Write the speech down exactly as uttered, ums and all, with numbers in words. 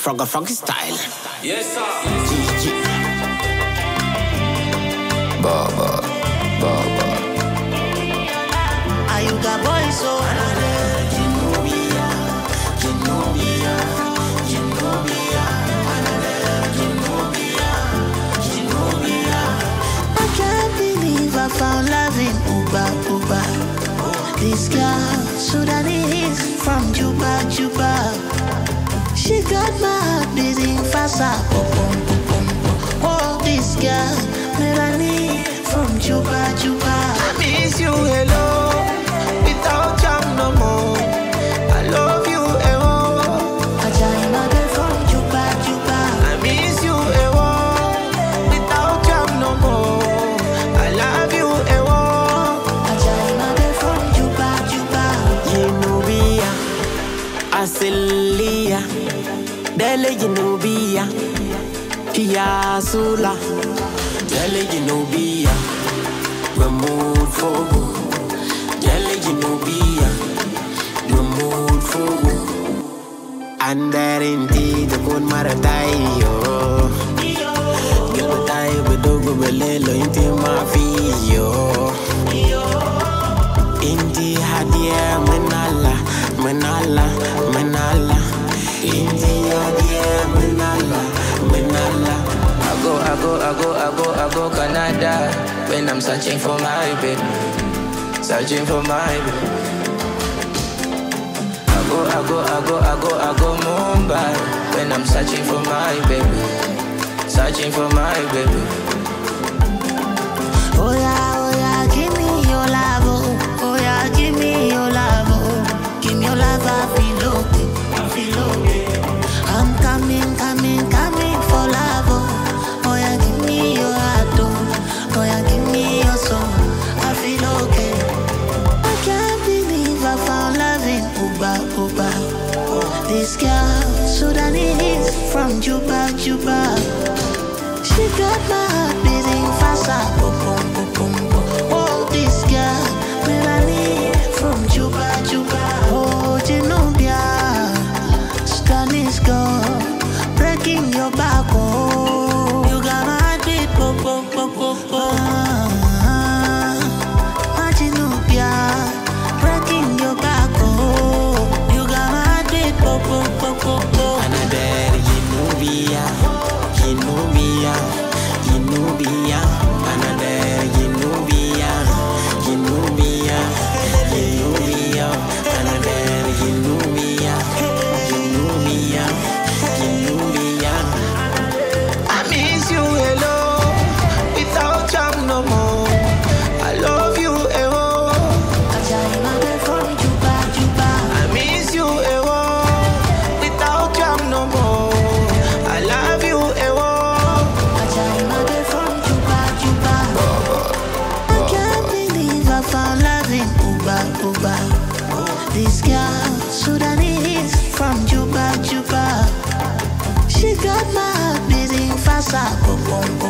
Frogger Froggy style. Yes, sir. G G. Baba, Baba. Ayuga boy so Genovia, Genovia, Genovia, Genovia, Genovia. I can't believe I found love in Uba, Uba. This girl, Sudanese from Juba, Juba. She got my heart beating faster. Boom, boom, boom, boom, boom. Oh, this girl, Melanie from Juba, Juba. I miss you, hello. Without you no more. I love you, hello. I try my girl from Juba, Juba. I miss you, hello. Without you no more. I love you, hello. I try my girl from Juba, Juba. Genovia, Asilia, Dele Genovia, Pia Sula, Dele Genovia, remove fogo. Dele Genovia, remove fogo. Andare in ti the good maratayo. Gilbatayo bedogo belelo inti mafio. Inti hadia menala, menala, menala. Inti hadia menala, menala. I go, I go, I go, I go, I go Canada when I'm searching for my baby, searching for my baby. I go, I go, I go, I go, I go Mumbai when I'm searching for my baby, searching for my baby. Oh yeah, oh yeah, give me your love, oh, oh yeah, give me your love, oh, give me your love, I feel okay, I feel okay. I'm coming, coming, coming for love, oh, oh yeah, give me your heart, oh, oh yeah, give me your soul, I feel okay. I can't believe I found love in Uba, Uba. This girl, Sudanese from Juba, Juba. She got my heart beating faster. Boom, boom, boom, boom, boom. Oh, this girl, Melanie from Juba, Juba. Oh, Genovia, Sudanese girl, breaking your back. Oh, you got my heart beat. Boom, boom, boom, boom, boom. Ah, Genovia, breaking your back. Oh, you got my heart beat. Boom, boom, boom, boom, boom. Another Genovia, Genovia, Genovia. Another Genovia, Genovia, Genovia. Another Genovia, Genovia, Genovia. I miss you, hello. Without you no more. I love you, hello. I try my girl from Juba, Juba. I miss you, hello. Without you no more. I love you, hello. I try my girl from Juba, Juba. I can't believe I found love in Uba, Uba. This girl, Sudanese from Juba, Juba. She got my heart beating faster. Boom, boom,